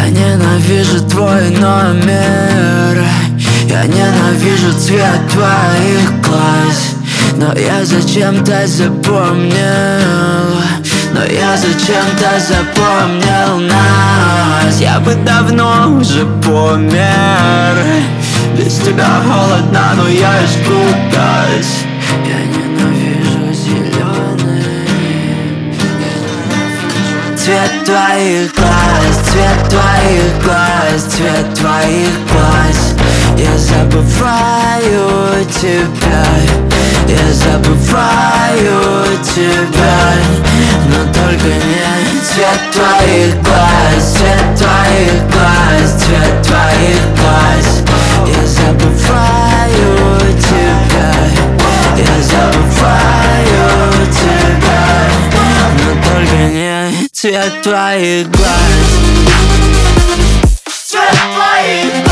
Я ненавижу твой номер, я ненавижу цвет твоих глаз. Но я зачем-то запомнил, но я зачем-то запомнил нас. Я бы давно уже помер. Без тебя холодно, но я жгу газ. Я ненавижу зеленый, цвет твоих глаз, цвет твоих глаз, цвет твоих глаз. Я забываю тебя, я забываю тебя, но только не цвет твоих глаз, цвет твоих глаз, цвет твоих глаз. Я забываю тебя, я забываю тебя, но только не цвет твоих глаз, цвет твоих глаз.